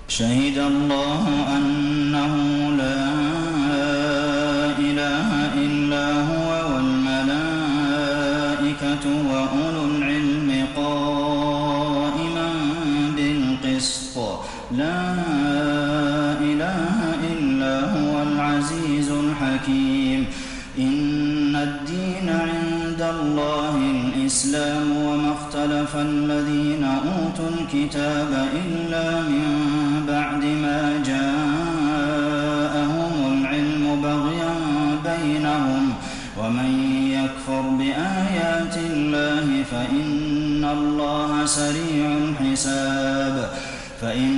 شهد الله أنه لا إله إلا هو والملائكة وأولو العلم قائما بالقسط لا إله إلا هو العزيز الحكيم إن الدين عند الله الإسلام وما اختلف الذين أوتوا الكتاب إلا من بعد ما جاءهم العلم بغيا بينهم ومن يكفر بآيات الله فإن الله سريع الحساب فإن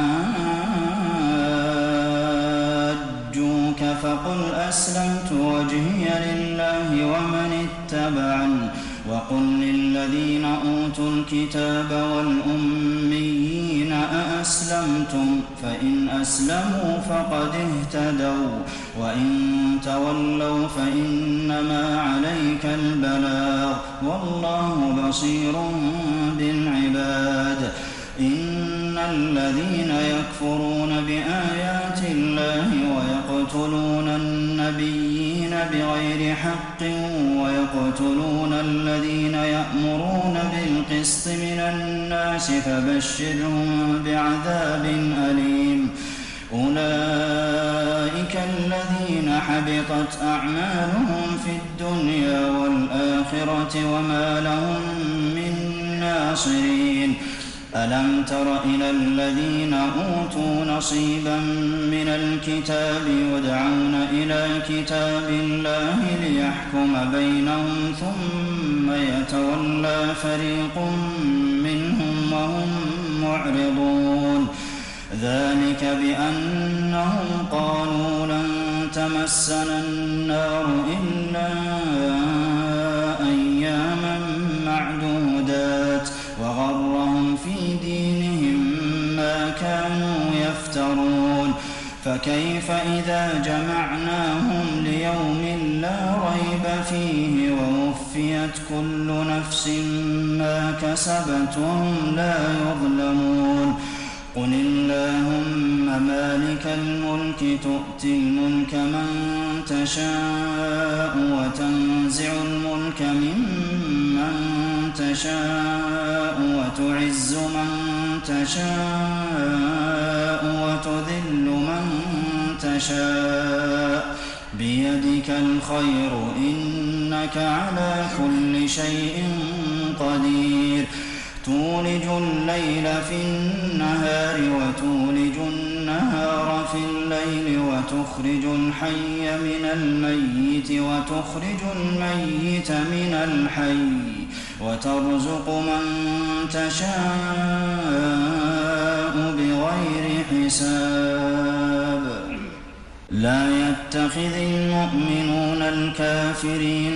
حاجوك فقل أسلمت وجهي لله ومن اتبعني وقل للذين أوتوا الكتاب والأميين أأسلمتم فإن أسلموا فقد اهتدوا وإن تولوا فإنما عليك البلاغ والله بصير بالعباد إن الذين يكفرون بآيات الله ويقتلون النبيين بغير حق ويقتلون الذين يأمرون بالقسط من الناس فبشرهم بعذاب أليم أولئك الذين حبطت أعمالهم في الدنيا والآخرة وما لهم من ناصرين ألم تر إلى الذين أوتوا نصيبا من الكتاب يدعون إلى كتاب الله ليحكم بينهم ثم يتولى فريق منهم وهم معرضون ذلك بأنهم قالوا لن تمسنا النار إلا أياما معدودات وغرهم في دينهم ما كانوا يفترون فكيف إذا جمعناهم ليوم لا ريب فيه ووفيت كل نفس ما كسبت وهم لا يظلمون قل اللهم مالك الملك تؤتي الملك من تشاء وتنزع الملك ممن تشاء وتعز من تشاء وتذل من تشاء بيدك الخير إنك على كل شيء قدير تولج الليل في النهار وتولج النهار في الليل وتخرج الحي من الميت وتخرج الميت من الحي وترزق من تشاء بغير حساب لا يتخذ المؤمنون الكافرين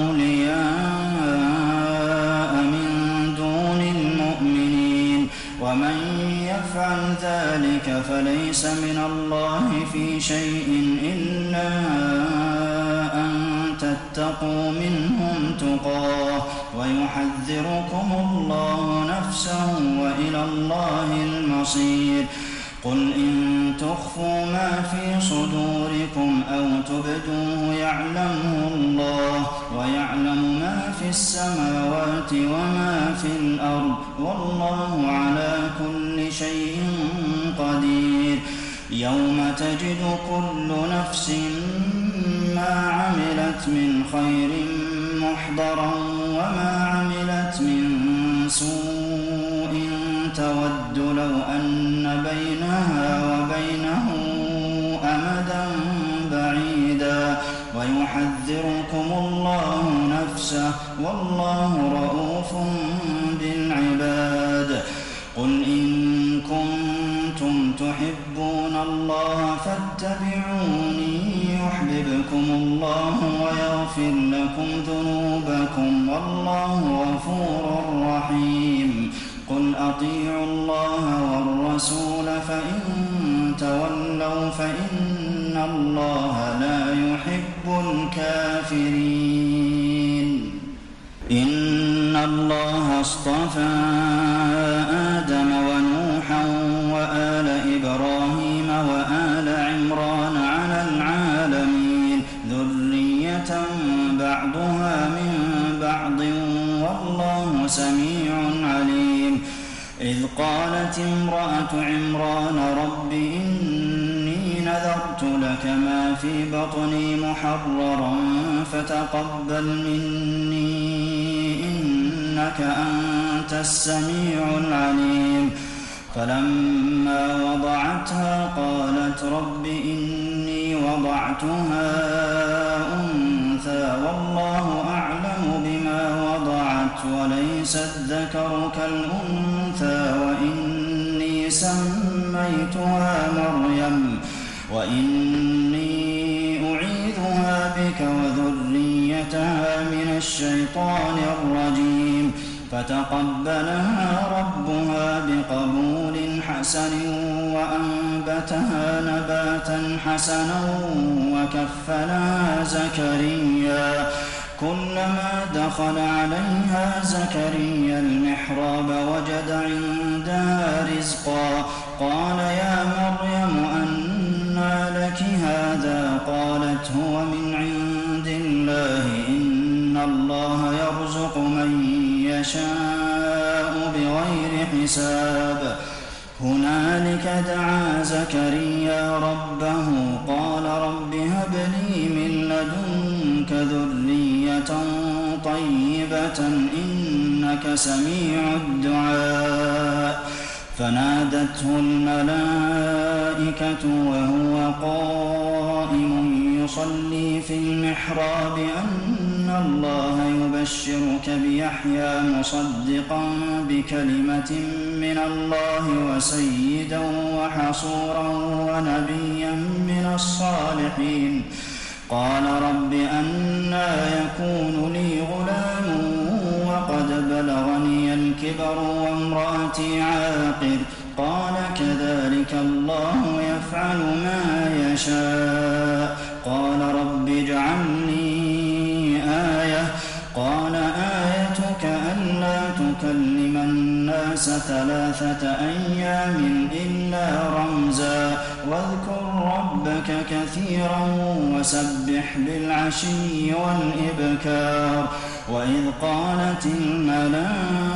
أولياء من دون المؤمنين ومن يفعل ذلك فليس من الله في شيء إلا أن تتقوا منهم تقاه ويحذركم الله نفسه وإلى الله المصير قل إن تخفوا ما في صدوركم أو تبدوه يعلمه الله ويعلم ما في السماوات وما في الأرض والله على كل شيء قدير يوم تجد كل نفس ما عملت من خير محضرا وما عملت من سوء تود لو أن بينها وبينه أمدا بعيدا ويحذركم الله نفسه والله رءوف بالعباد قل إن كنتم تحبون الله فاتبعوني يحببكم الله ويغفر لكم ذنوبكم والله غفور رحيم قل أطيعوا الله والرسول فإن تولوا فإن الله لا يحب الكافرين إن الله اصطفى آدم ونوحا وآل قالت امرأة عمران رب إني نذرت لك ما في بطني محررا فتقبل مني إنك أنت السميع العليم فلما وضعتها قالت رب إني وضعتها أنثى والله أعلم بما وضعت وليس الذكر كالأنثى وإني سميتها مريم وإني أعيذها بك وذريتها من الشيطان الرجيم فتقبلها ربها بقبول حسن وأنبتها نباتا حسنا وكفلها زكريا كلما دخل عليها زكريا المحراب وجد عندها رزقا قال يا مريم أنى لك هذا قالت هو من عند الله إن الله يرزق من يشاء بغير حساب هنالك دعا زكريا ربه قال رب هب لي من لدنك ذرية طيبة إنك سميع الدعاء فنادته الملائكة وهو قائم يصلي في المحراب أن الله يبشرك بيحيى مصدقا بكلمة من الله وسيدا وحصورا ونبيا من الصالحين قال رب أنى يكون لي غلام وقد بلغني الكبر وامرأتي عاقر قال كذلك الله يفعل ما يشاء قال رب اجعل لي آية قال آيتك ألا تكلم الناس 3 أيام إلا رمزا واذكر ربك كثيرا وسبح بالعشي والإبكار وإذ قالت الملائكة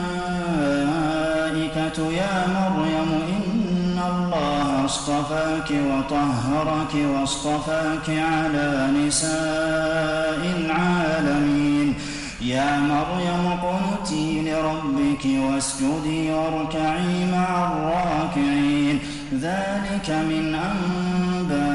يا مريم إن الله اصطفاك وطهرك واصطفاك على نساء العالمين يا مريم اقنتي لربك واسجدي واركعي مع الراكعين ذلك من أنباء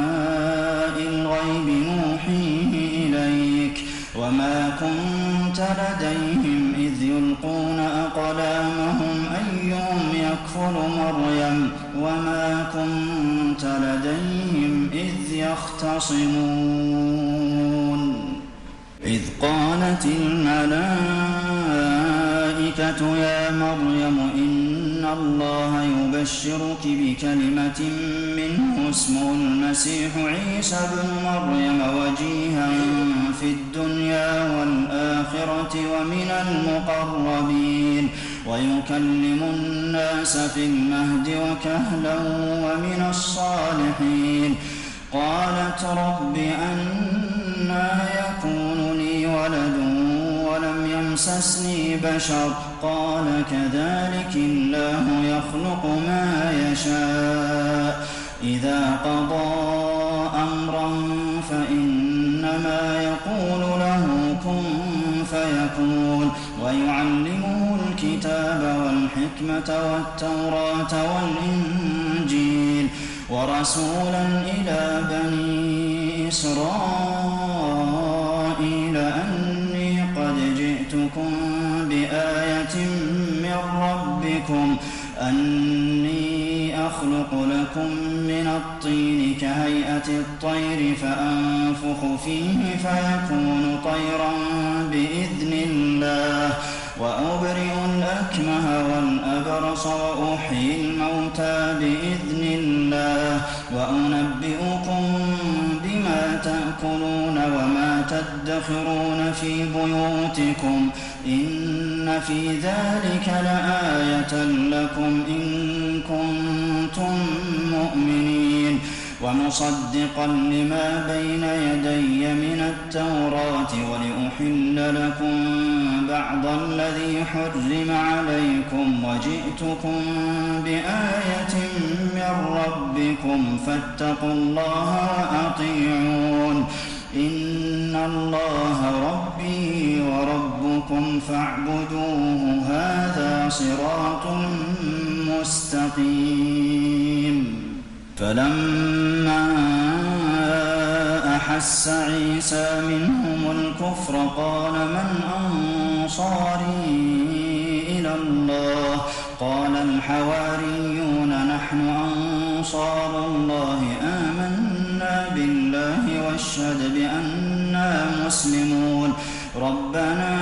الغيب نوحيه إليك وما كنت لديهم إذ يلقون أقلامهم أيهم يكفل مريم وما كنت لديهم إذ يختصمون إذ قالت الملائكة يا مريم إن الله يبشرك بكلمة منه اسمه المسيح عيسى بن مريم وجيها في الدنيا والآخرة ومن المقربين ويكلم الناس في المهد وكهلا ومن الصالحين قالت رب أنى يكون لي ولد ولم يمسسني بشر قال كذلك الله يخلق ما يشاء إذا قضى أمرا فإنما يقول له كن فيكون ويعلمه الكتاب والحكمة والتوراة والإنجيل ورسولا إلى بني إسرائيل أني قد جئتكم بآية من ربكم أني أخلق لكم من الطين كهيئة الطير فأنفخ فيه فيكون طيرا بإذن الله وأبرئ الأكمه والأبرص وأحيي الموتى بإذن الله وأنبئكم بما تأكلون وما تدخرون في بيوتكم إن في ذلك لآية لكم إن كنتم مؤمنين ومصدقا لما بين يدي من التوراة ولأحل لكم بعض الذي حرم عليكم وجئتكم بآية من ربكم فاتقوا الله وأطيعون إن الله ربي وربكم فاعبدوه هذا صراط مستقيم فلما أحس عيسى منهم الكفر قال من أنصاري إلى الله قال الحواريون نحن أنصار الله آمنا بالله واشهد بأننا مسلمون ربنا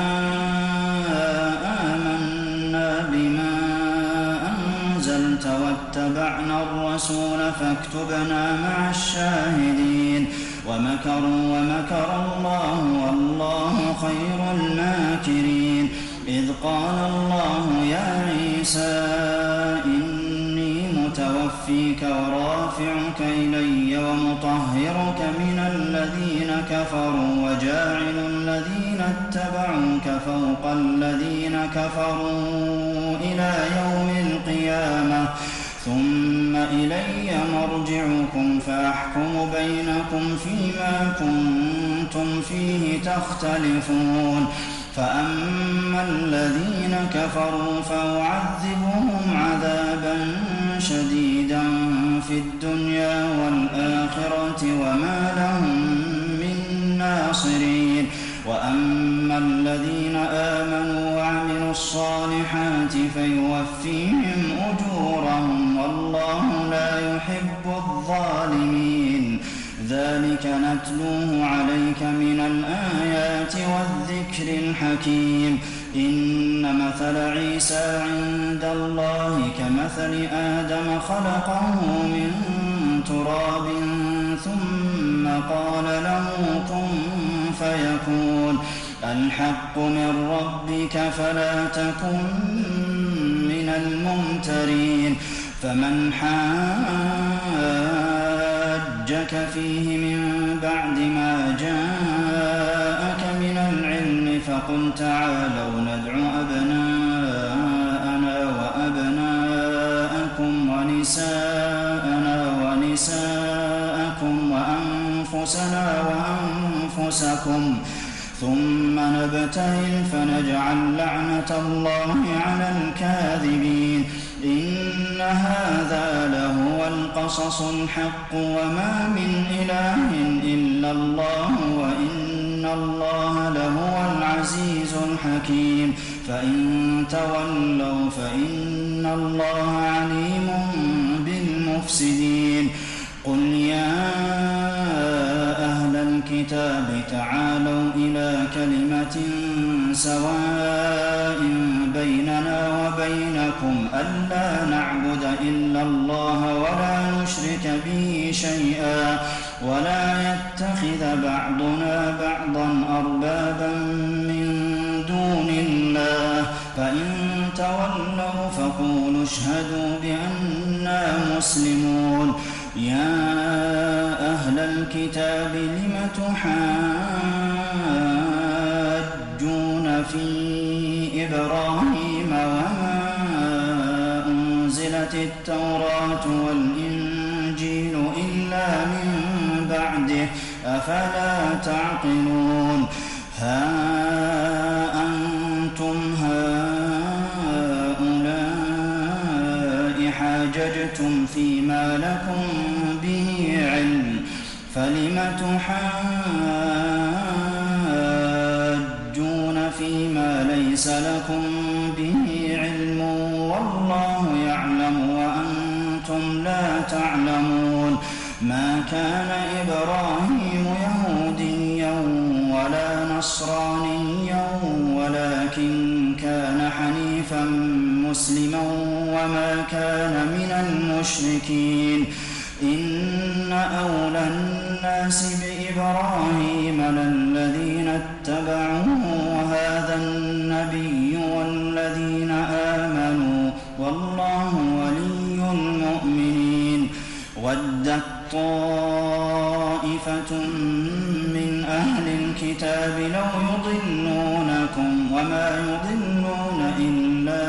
آمنا بما أنزلت واتبعنا الرسول فاكتبنا مع الشاهدين ومكروا ومكر الله والله خير الماكرين إذ قال الله يا عيسى إني متوفيك ورافعك إلي ومطهرك من الذين كفروا وجاعل الذين اتبعوك فوق الذين كفروا إلى يوم القيامة ثم إلي مرجعكم فأحكم بينكم فيما كنتم فيه تختلفون فأما الذين كفروا فأعذبهم عذابا شديدا في الدنيا والآخرة وما لهم من ناصرين وأما الذين آمنوا وعملوا الصالحات فيوفيهم أجورهم والله لا يحب الظالمين ذلك نتلوه عليك من الآيات والذكر الحكيم إن مثل عيسى عند الله كمثل آدم خلقه من تراب ثم قال له كن فيكون الحق من ربك فلا تكن من الممترين فمن حاجك فيه من بعد ما جاءك من العلم فقل تعالوا ندع أبناءنا وأبناءكم ونساءنا ونساءكم وأنفسنا وأنفسكم ثم نبتهل فنجعل لعنة الله على الكاذبين إن هذا لهو القصص الحق وما من إله إلا الله وإن الله لهو العزيز الحكيم فإن تولوا فإن الله عليم بالمفسدين قل يا أهل الكتاب تعالوا إلى كلمة سواء بيننا وبينكم ألا نعبد إلا الله ولا نشرك به شيئا ولا يتخذ بعضنا بعضا أربابا من دون الله فإن تولوا فقولوا اشهدوا بأننا مسلمون يا أهل الكتاب لم تحاجون في إبراهيم وما أنزلت التوراة والإنجيل إلا من بعده أفلا تعقلون ها أنتم هؤلاء حاججتم فيما لكم به علم فلم تحاجون فيما ليس لكم به علم والله يعلم وأنتم لا تعلمون ما كان إبراهيم يهوديا ولا نصرانيا ولكن كان حنيفا مسلما وما كان من المشركين إن أولى الناس بإبراهيم للذين اتبعوه وهذا النبي والذين آمنوا والله ولي المؤمنين ودت طائفة من أهل الكتاب لو يضلونكم وما يضلون إلا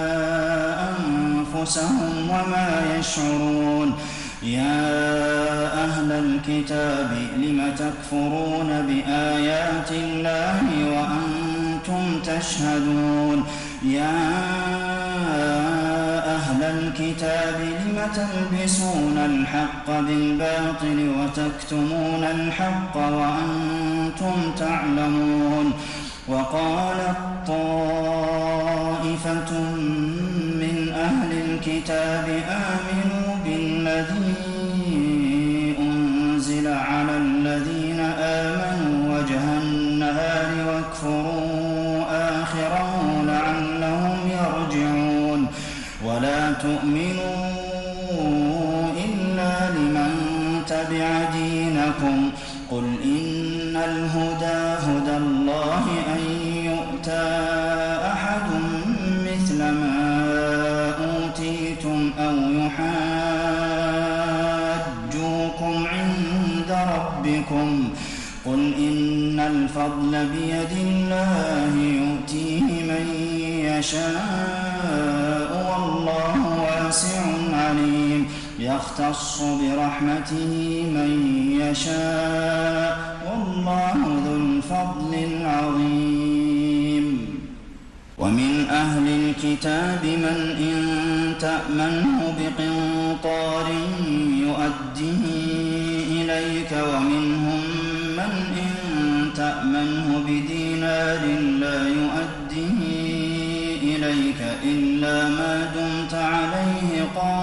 أنفسهم وما يشعرون يا أهل الكتاب لم تكفرون بآيات الله وأنتم تشهدون يا أهل الكتاب لم تلبسون الحق بالباطل وتكتمون الحق وأنتم تعلمون وقالت طائفة من أهل الكتاب آمنوا بالذي أنزل على الذين آمنوا وجه النهار واكفروا آخره لعلهم يرجعون ولا تؤمنوا إلا لمن تبع دينكم قل إن الهدى هدى الله أن يؤتى أحد مثل ما أوتيتم أو يحاجوكم عند ربكم قل إن الفضل بيد الله يؤتيه من يشاء والله واسع عليم يختص برحمته من يشاء والله ذو الفضل العظيم ومن أهل الكتاب من إن تأمنه بقنطار يؤديه إليك ومنهم من إن تأمنه بدينار لا يؤديه إليك إلا ما دمت عليه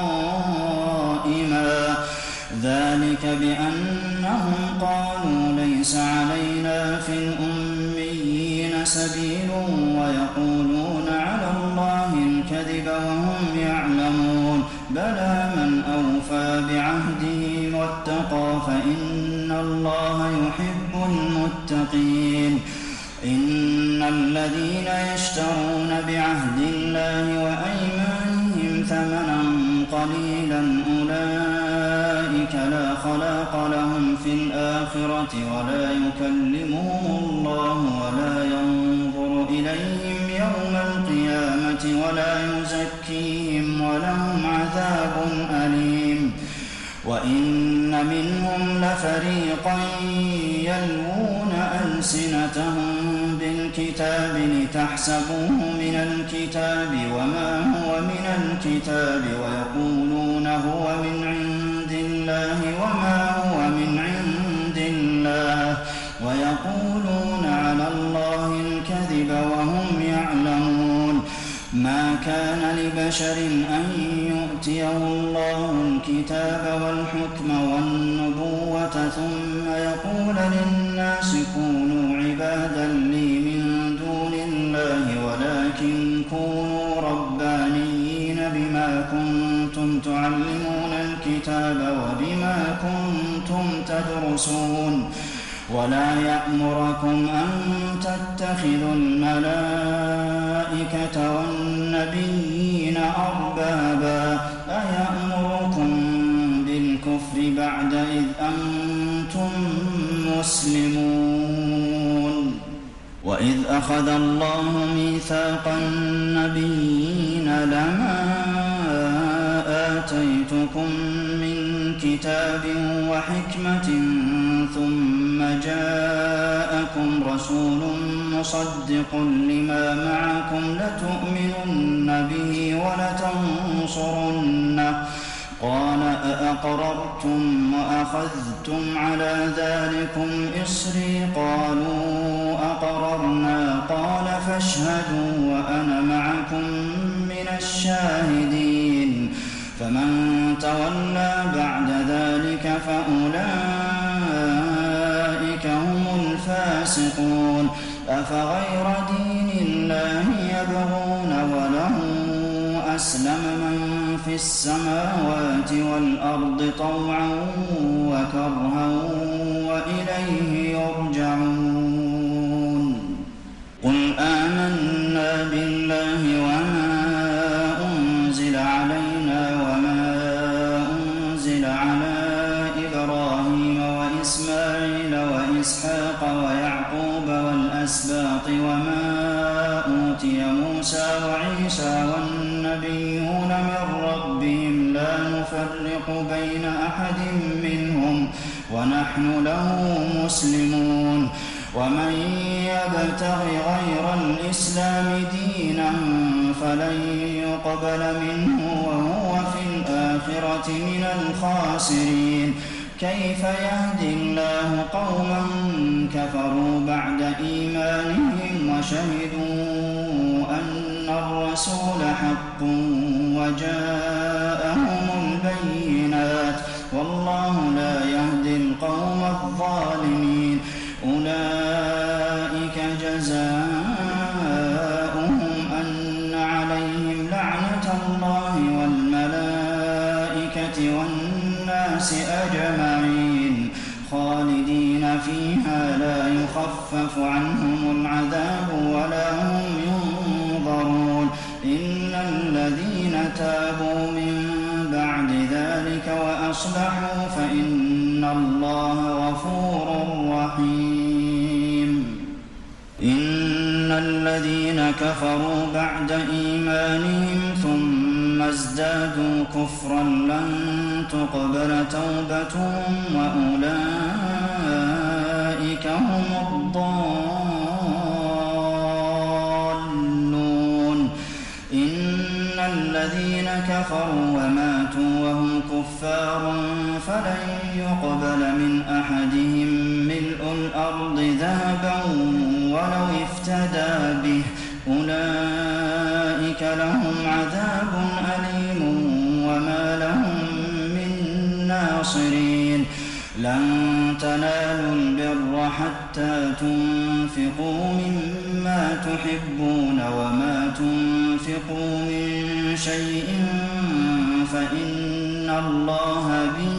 قائما ذلك بأنهم قالوا ليس علينا في الأميين سبيل ويقولون على الله الكذب وهم يعلمون بلى من أوفى بعهده واتقى فإن الله يحب المتقين إن الذين يشترون بعهد الله وأيمانهم ثمنا قليلا أولئك لا خلاق لهم في الآخرة ولا يكلمهم الله ولا ينظر إليهم يوم القيامة ولا يزكيهم ولهم عذاب أليم وإن منهم لفريقا يلوون ألسنتهم بالكتاب لتحسبوه من الكتاب وما هو من الكتاب ويقولون هو من عند الله وما هو من عند الله ويقولون على الله الكذب وهم يعلمون ما كان لبشر أن يؤتيه الله الكتاب والحكم والنبوة ثم يقول للناس كونوا عبادا لي من دون الله ولكن كونوا ربانيين بما كنتم تعلمون الكتاب وبما كنتم تدرسون ولا يأمركم أن تتخذوا الملائكة والنبيين أربابا أيأمركم بالكفر بعد إذ أنتم مسلمون وإذ أخذ الله ميثاق النبيين لما آتيتكم من كتاب وحكمة ثم جاءكم رسول مصدق لما معكم لتؤمنن به ولتنصرنه قال أأقررتم وأخذتم على ذلكم إصري قالوا أقررنا قال فاشهدوا وأنا معكم من الشاهدين فمن تولى بعد ذلك فأولئك هم الفاسقون أفغير دين الله يبغون وله أسلم من في السماوات والأرض طوعا وكرها وإليه يرجعون قل آمنا بالله وما أنزل علينا وما أنزل على نفرق بين أحد منهم ونحن له مسلمون ومن يبتغ غير الإسلام دينا فلن يقبل منه وهو في الآخرة من الخاسرين كيف يهدي الله قوما كفروا بعد إيمانهم وشهدوا أن الرسول حق وجاءهم البينات والله لا يهدي القوم الظالمين أولئك جزاؤهم أن عليهم لعنة الله والملائكة والناس أجمعين خالدين فيها لا يخفف عنهم العذاب ولا هم ينظرون إن الذين تابوا من بعد ذلك وأصلحوا فإن الله غفور رحيم إن الذين كفروا بعد إيمانهم ثم ازدادوا كفرا لن تقبل توبتهم وأولئك هم الضالون إن الذين كفروا وماتوا وهم كفار فلن يقبل من أحدهم ملء الأرض ذهبا ولو افتدى به أولئك لهم عذاب أليم وما لهم من ناصرين لن تنالوا البر حتى تنفقوا مما تحبون وما تنفقوا من شيء فإن الله به